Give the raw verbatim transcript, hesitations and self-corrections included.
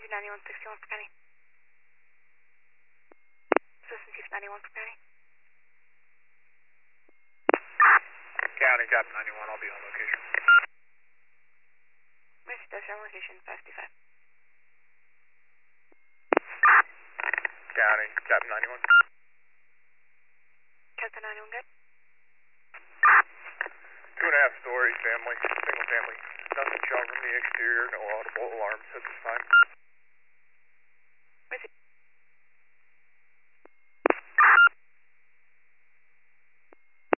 ninety-one sixty-one for County. Assistant Chief ninety-one for County. County, Captain ninety-one, I'll be on location. Mister Dusher on location, five two five. County, Captain ninety-one. Captain ninety-one, good. Two and a half story family, single family. Nothing shown from the exterior, no audible alarms at this time.